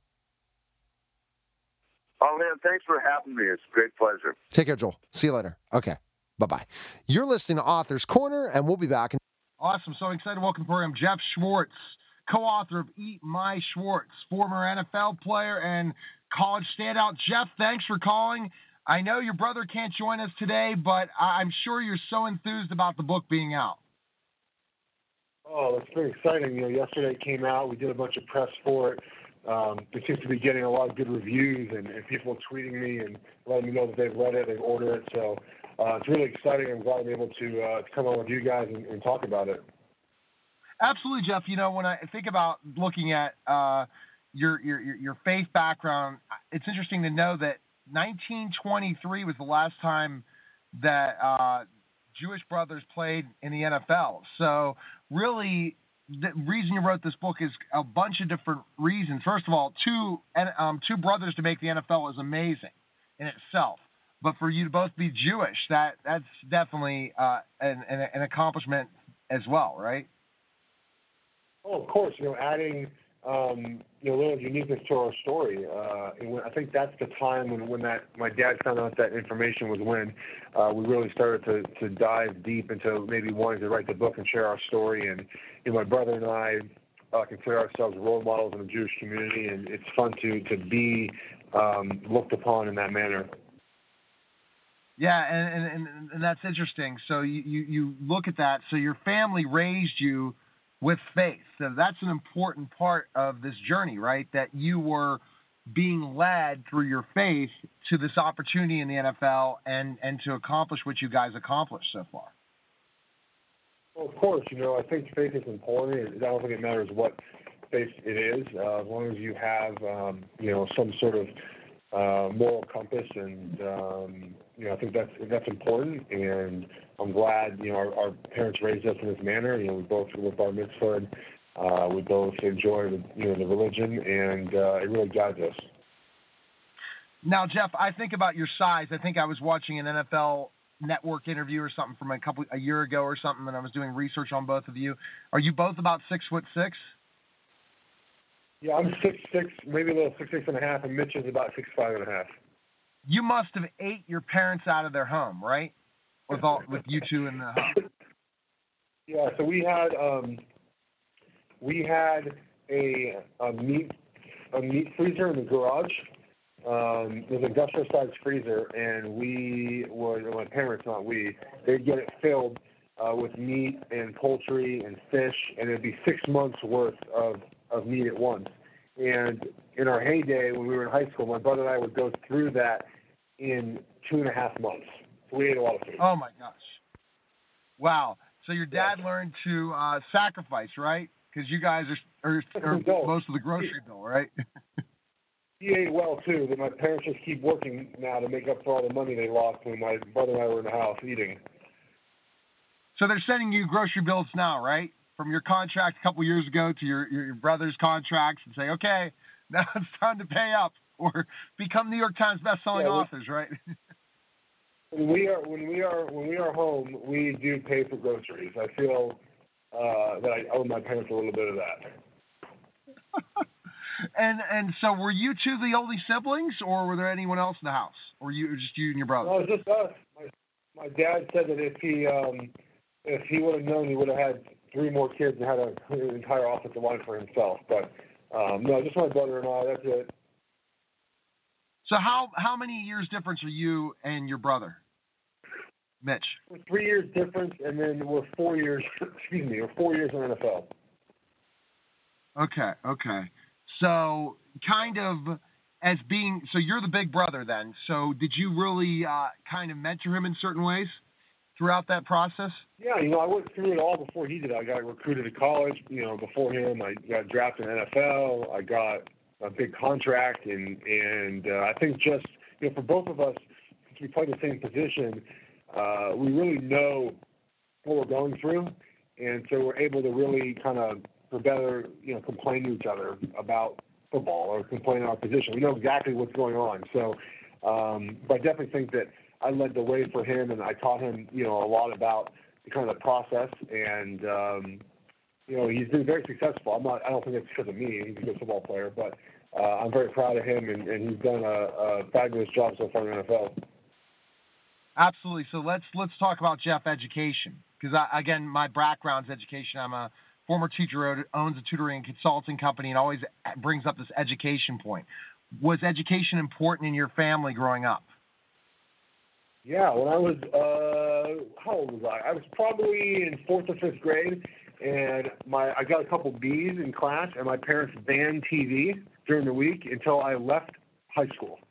Oh, man, thanks for having me. It's a great pleasure. Take care, Joel. See you later. Okay, bye-bye. You're listening to Author's Corner, and we'll be back. Awesome. So excited to welcome to the program Jeff Schwartz, co-author of Eat My Schwartz, former NFL player and college standout. Jeff, thanks for calling. I know your brother can't join us today, but I'm sure you're so enthused about the book being out. Oh, it's very exciting. Yesterday it came out. We did a bunch of press for it. It seems to be getting a lot of good reviews, and people tweeting me and letting me know that they've read it, they've ordered it. So it's really exciting. I'm glad I'm able to come on with you guys and talk about it. Absolutely, Jeff. When I think about looking at your faith background, it's interesting to know that 1923 was the last time that Jewish brothers played in the NFL. So really, the reason you wrote this book is a bunch of different reasons. First of all, two brothers to make the NFL is amazing in itself. But for you to both be Jewish, that's definitely an accomplishment as well, right? Oh, of course. Adding a little uniqueness to our story. And I think that's the time when my dad found out that information was when we really started to dive deep into maybe wanting to write the book and share our story. And my brother and I consider ourselves role models in the Jewish community, and it's fun to be looked upon in that manner. Yeah, and that's interesting. So you look at that. So your family raised you with faith. So that's an important part of this journey, right? That you were being led through your faith to this opportunity in the NFL and to accomplish what you guys accomplished so far. Well, of course, I think faith is important. I don't think it matters what faith it is, as long as you have, some sort of moral compass, and I think that's important. And I'm glad our parents raised us in this manner. We both were bar mitzvahed. We both enjoy the religion, and it really guides us. Now, Jeff, I think about your size. I think I was watching an NFL Network interview or something from a year ago or something, and I was doing research on both of you. Are you both about 6'6"? Yeah, I'm 6'6", maybe a little 6'6.5", and Mitch is about 6'5.5". You must have ate your parents out of their home, right? With you two in the home. Yeah, so we had a meat freezer in the garage. It was an industrial-sized freezer, and my parents, not we, they'd get it filled with meat and poultry and fish, and it'd be 6 months worth of meat at once. And in our heyday, when we were in high school, my brother and I would go through that in 2.5 months. So we ate a lot of food. Oh, my gosh. Wow. So your dad learned to sacrifice, right? Because you guys are most of the grocery bill, right? He ate well, too, but my parents just keep working now to make up for all the money they lost when my brother and I were in the house eating. So they're sending you grocery bills now, right? From your contract a couple years ago to your brother's contracts, and say, okay, Now it's time to pay up or become New York Times bestselling authors, right? When we are home, we do pay for groceries. I feel that I owe my parents a little bit of that. And so, were you two the only siblings, or were there anyone else in the house, or were you just you and your brother? No, it was just us. My dad said that if he would have known, he would have had 3 more kids and had an entire offensive line for himself. But no, just my brother and I. That's it. So how many years difference are you and your brother, Mitch? We're 3 years difference, and then we're 4 years. We're 4 years in the NFL. Okay. So kind of as being, so you're the big brother then. So did you really kind of mentor him in certain ways throughout that process? Yeah, I went through it all before he did. I got recruited to college, before him. I got drafted in the NFL. I got a big contract, and I think just, for both of us, since we play the same position, we really know what we're going through, and so we're able to really kind of, for better, complain to each other about football or complain on our position. We know exactly what's going on. So, but I definitely think that I led the way for him, and I taught him, a lot about the kind of the process. And he's been very successful. I don't think it's because of me. He's a good football player, but I'm very proud of him, and he's done a fabulous job so far in the NFL. Absolutely. So let's talk about Jeff education, because again, my background's education. I'm a former teacher, owns a tutoring and consulting company, and always brings up this education point. Was education important in your family growing up? Yeah, when I was, how old was I? I was probably in 4th or 5th grade, and I got a couple B's in class, and my parents banned TV during the week until I left high school.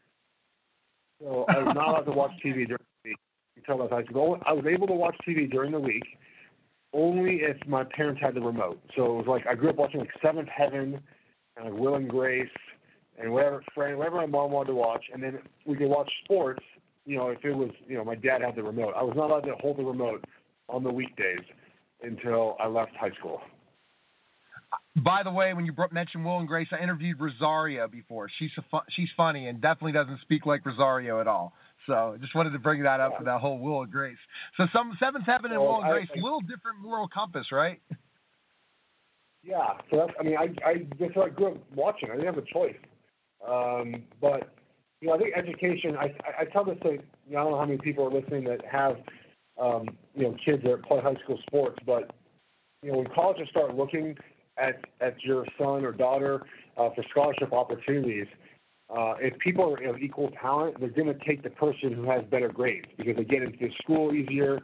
So I was not allowed to watch TV during the week until I left high school. I was able to watch TV during the week only if my parents had the remote. So it was like I grew up watching Seventh Heaven and Will and Grace and whatever my mom wanted to watch, and then we could watch sports. If it was, my dad had the remote. I was not allowed to hold the remote on the weekdays until I left high school. By the way, when you mentioned Will and Grace, I interviewed Rosario before. She's funny and definitely doesn't speak like Rosario at all. So just wanted to bring that up for that whole Will and Grace. So some Seventh Heaven and Will and Grace, a little different moral compass, right? Yeah. So that's what I grew up watching. I didn't have a choice. But I think education. I tell this to I don't know how many people are listening that have kids that play high school sports, but when colleges start looking at your son or daughter for scholarship opportunities. If people are of equal talent, they're going to take the person who has better grades because they get into school easier.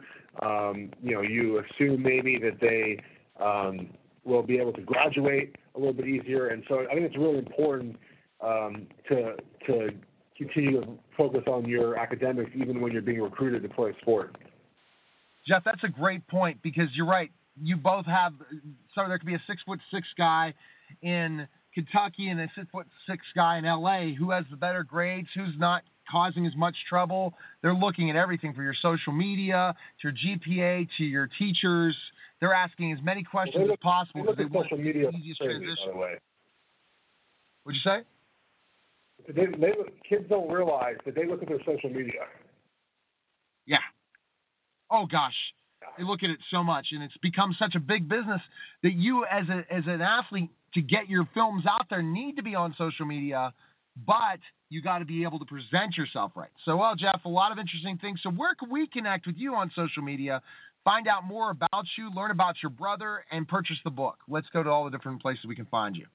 You assume maybe that they will be able to graduate a little bit easier. And so I think it's really important to continue to focus on your academics even when you're being recruited to play a sport. Jeff, that's a great point because you're right. You both have – so there could be a 6'6" guy in – Kentucky and a 6'6" guy in LA who has the better grades, who's not causing as much trouble. They're looking at everything from your social media to your GPA to your teachers. They're asking as many questions as possible because they want the easiest transition. By the way. What'd you say? Kids don't realize that they look at their social media. Yeah. Oh gosh. They look at it so much, and it's become such a big business that you, as an athlete, to get your films out there, need to be on social media, but you got to be able to present yourself right. So, well, Jeff, a lot of interesting things. So where can we connect with you on social media, find out more about you, learn about your brother, and purchase the book? Let's go to all the different places we can find you.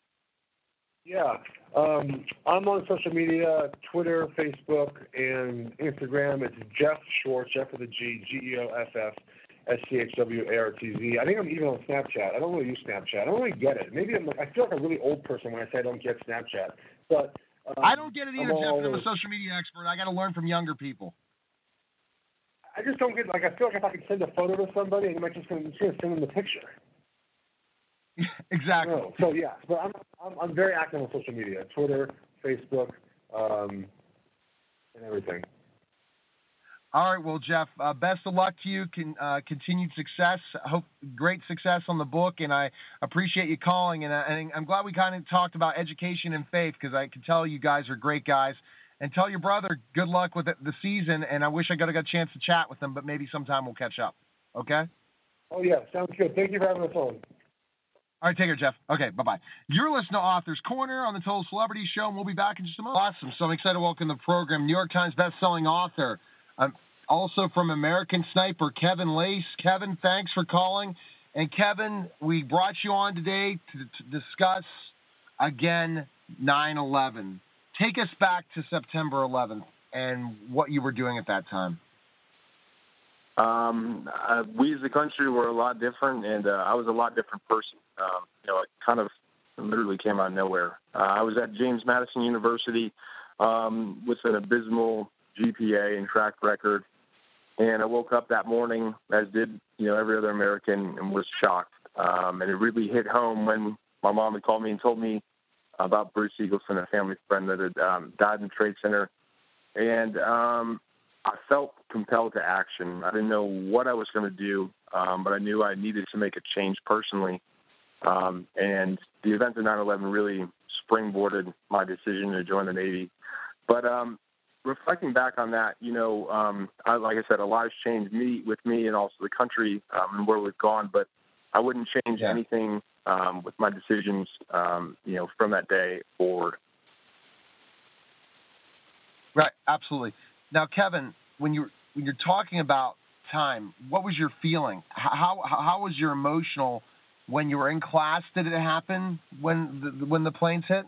Yeah. I'm on social media, Twitter, Facebook, and Instagram. It's Jeff Schwartz, Jeff with a G, Geoff, SCHWARTZ. I think I'm even on Snapchat. I don't really use Snapchat. I don't really get it. Maybe I feel like a really old person when I say I don't get Snapchat. But I don't get it either, Jeff. I'm a social media expert. I got to learn from younger people. I just don't get. I feel like if I could send a photo to somebody, I'm just going to send them the picture. Exactly. No. So yeah, but I'm very active on social media, Twitter, Facebook, and everything. All right, well, Jeff, best of luck to you. Continued success. Hope great success on the book, and I appreciate you calling. And I'm glad we kind of talked about education and faith because I can tell you guys are great guys. And tell your brother good luck with the season. And I wish I got a chance to chat with him, but maybe sometime we'll catch up. Okay? Oh yeah, sounds good. Thank you for having us on. All right, take care, Jeff. Okay, bye-bye. You're listening to Author's Corner on the Total Celebrity Show, and we'll be back in just a moment. Awesome. So I'm excited to welcome to the program New York Times bestselling author, also from American Sniper, Kevin Lace. Kevin, thanks for calling. And Kevin, we brought you on today to discuss, again, 9/11. Take us back to September 11th and what you were doing at that time. We as a country were a lot different, and I was a lot different person. It kind of literally came out of nowhere. I was at James Madison University with an abysmal GPA and track record, and I woke up that morning, as did every other American, and was shocked. And it really hit home when my mom had called me and told me about Bruce Eagleson, a family friend that had died in the Trade Center, and I felt compelled to action. I didn't know what I was going to do, but I knew I needed to make a change personally. And the events of 9/11 really springboarded my decision to join the Navy. But reflecting back on that, like I said, a lot has changed with me and also the country and where we've gone. But I wouldn't change anything with my decisions, from that day forward. Right, absolutely. Now, Kevin, when you're talking about time, what was your feeling? How was your emotional when you were in class? Did it happen when the planes hit?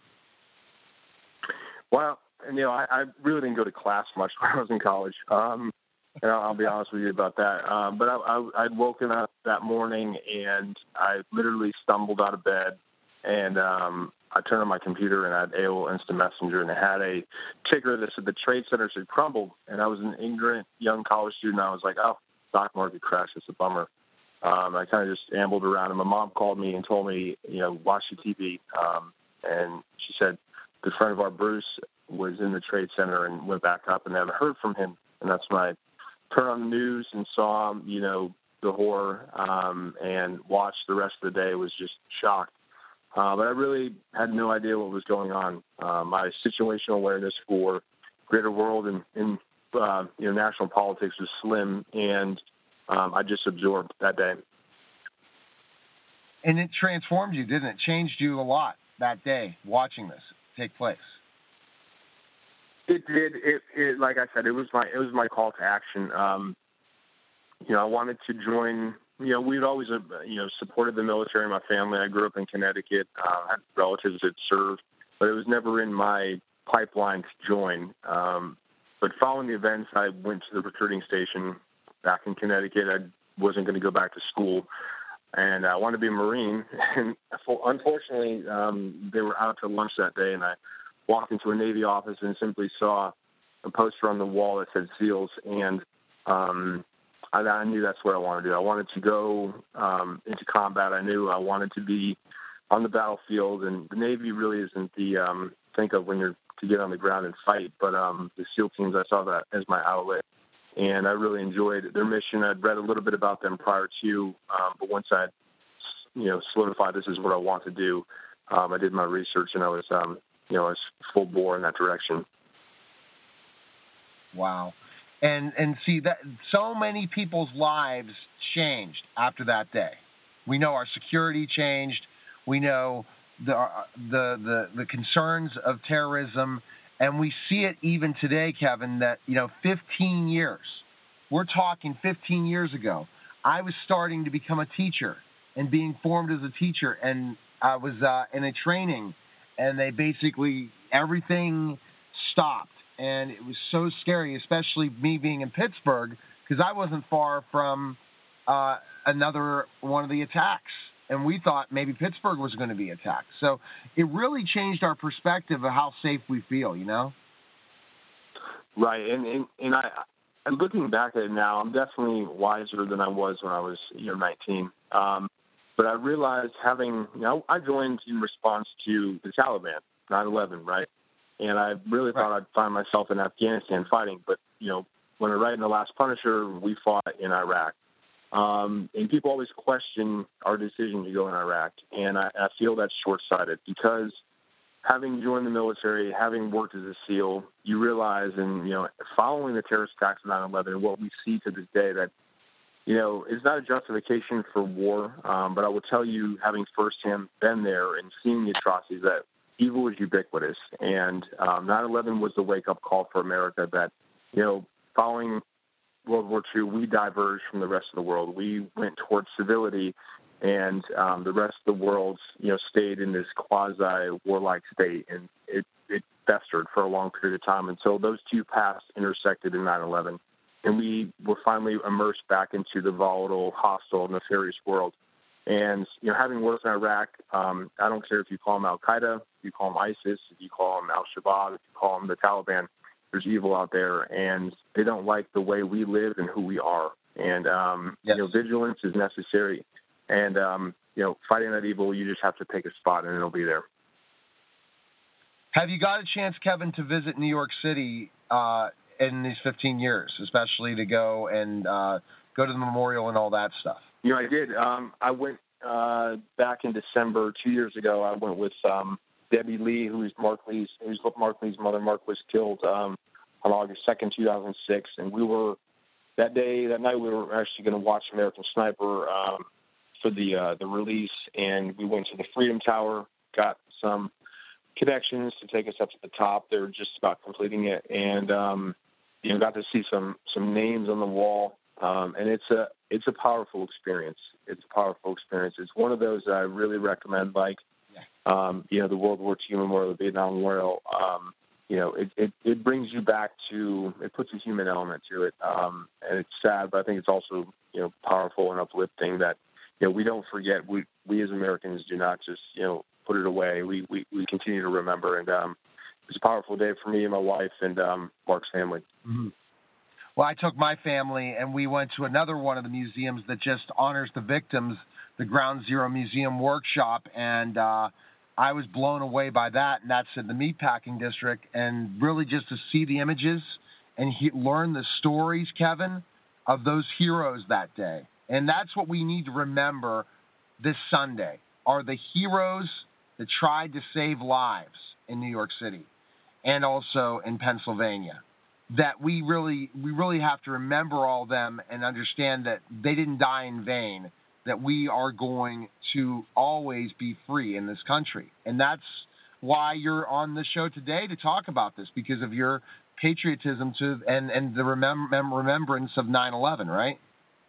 Well, I really didn't go to class much when I was in college. And I'll be honest with you about that. But I'd woken up that morning and I literally stumbled out of bed, and I turned on my computer and I had AOL Instant Messenger, and it had a ticker that said the Trade Centers had crumbled. And I was an ignorant young college student. I was like, oh, stock market crash. It's a bummer. I kind of just ambled around, and my mom called me and told me, watch the TV. And she said, the friend of our Bruce was in the Trade Center and went back up and never heard from him. And that's when I turned on the news and saw, the horror, and watched the rest of the day. Was just shocked. But I really had no idea what was going on. My situational awareness for greater world and national politics was slim, and I just absorbed that day. And it transformed you, didn't it? Changed you a lot that day watching this take place. It did. It like I said, it was my call to action. I wanted to join. We'd always, supported the military in my family. I grew up in Connecticut, had relatives that served, but it was never in my pipeline to join. But following the events, I went to the recruiting station back in Connecticut. I wasn't going to go back to school, and I wanted to be a Marine. And unfortunately, they were out to lunch that day, and I walked into a Navy office and simply saw a poster on the wall that said SEALs, and I knew that's what I wanted to do. I wanted to go into combat. I knew I wanted to be on the battlefield, and the Navy really isn't the think of when you're to get on the ground and fight, but the SEAL teams, I saw that as my outlet, and I really enjoyed their mission. I'd read a little bit about them prior to, but once I, solidified this is what I want to do, I did my research, and I was, I was full bore in that direction. Wow. And see that so many people's lives changed after that day. We know our security changed. We know the concerns of terrorism, and we see it even today, Kevin. That 15 years. We're talking 15 years ago. I was starting to become a teacher and being formed as a teacher, and I was in a training, and they basically everything stopped. And it was so scary, especially me being in Pittsburgh, because I wasn't far from another one of the attacks. And we thought maybe Pittsburgh was going to be attacked. So it really changed our perspective of how safe we feel, Right. And I'm looking back at it now, I'm definitely wiser than I was when I was 19. But I realized I joined in response to the Taliban, 9/11, right? And I really thought I'd find myself in Afghanistan fighting. But, when I write in The Last Punisher, we fought in Iraq. And people always question our decision to go in Iraq. And I feel that's short-sighted because having joined the military, having worked as a SEAL, you realize, and, following the terrorist attacks of 9/11, what we see to this day that, it's not a justification for war. But I will tell you, having firsthand been there and seeing the atrocities, that evil is ubiquitous. And 9/11 was the wake-up call for America that, following World War II, we diverged from the rest of the world. We went towards civility, and the rest of the world, stayed in this quasi-warlike state, and it festered for a long period of time until those two paths intersected in 9/11, and we were finally immersed back into the volatile, hostile, nefarious world. And having worked in Iraq, I don't care if you call them Al-Qaeda, if you call them ISIS, if you call them Al-Shabaab, if you call them the Taliban. There's evil out there, and they don't like the way we live and who we are. And, vigilance is necessary. And, fighting that evil, you just have to pick a spot, and it'll be there. Have you got a chance, Kevin, to visit New York City in these 15 years, especially to go and go to the memorial and all that stuff? I did. I went back in December 2 years ago. I went with Debbie Lee, who's Mark Lee's mother. Mark was killed on August 2nd, 2006, and that night we were actually going to watch American Sniper for the release, and we went to the Freedom Tower, got some connections to take us up to the top. They were just about completing it, and got to see some names on the wall, and it's a powerful experience. It's a powerful experience. It's one of those that I really recommend, like. The World War II Memorial, the Vietnam Memorial, it brings you back to, it puts a human element to it. And it's sad, but I think it's also, powerful and uplifting that, we don't forget, we as Americans do not just, put it away. We continue to remember. And it's a powerful day for me and my wife and Mark's family. Mm-hmm. Well, I took my family and we went to another one of the museums that just honors the victims, the Ground Zero Museum Workshop, and I was blown away by that, and that's in the Meatpacking District, and really just to see the images and learn the stories, Kevin, of those heroes that day. And that's what we need to remember this Sunday, are the heroes that tried to save lives in New York City and also in Pennsylvania. That we really have to remember all of them and understand that they didn't die in vain, that we are going to always be free in this country. And that's why you're on the show today, to talk about this, because of your patriotism and the remembrance of 9/11, right?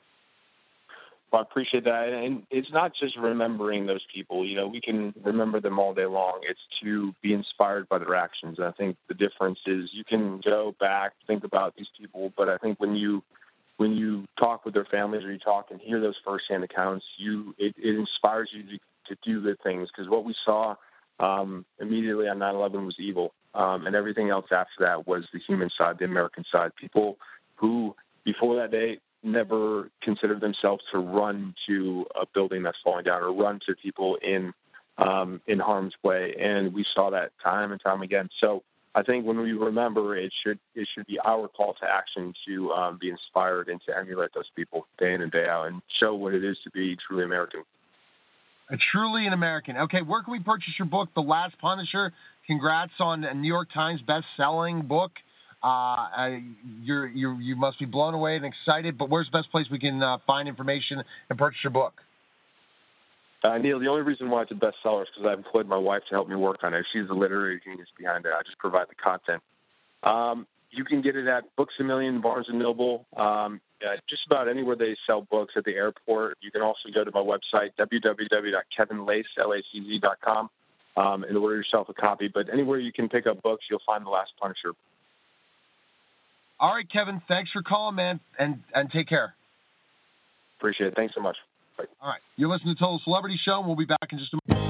Well, I appreciate that. And it's not just remembering those people. We can remember them all day long. It's to be inspired by their actions. I think the difference is you can go back, think about these people, but I think when you talk with their families or you talk and hear those firsthand accounts, it inspires you to do good things, because what we saw immediately on 9/11 was evil, and everything else after that was the human side, the American side. People who, before that day, never considered themselves to run to a building that's falling down or run to people in harm's way, and we saw that time and time again. So I think when we remember, it should be our call to action to be inspired and to emulate those people day in and day out and show what it is to be truly American. Truly an American. Okay, where can we purchase your book, The Last Punisher? Congrats on a New York Times best-selling book. You must be blown away and excited, but where's the best place we can find information and purchase your book? Neil, the only reason why it's a bestseller is because I've employed my wife to help me work on it. She's the literary genius behind it. I just provide the content. You can get it at Books A Million, Barnes & Noble, just about anywhere they sell books, at the airport. You can also go to my website, www.kevinlacz.com, and order yourself a copy. But anywhere you can pick up books, you'll find The Last Punisher. All right, Kevin, thanks for calling, man, and take care. Appreciate it. Thanks so much. Bye. All right. You're listening to Total Celebrity Show, and we'll be back in just a moment.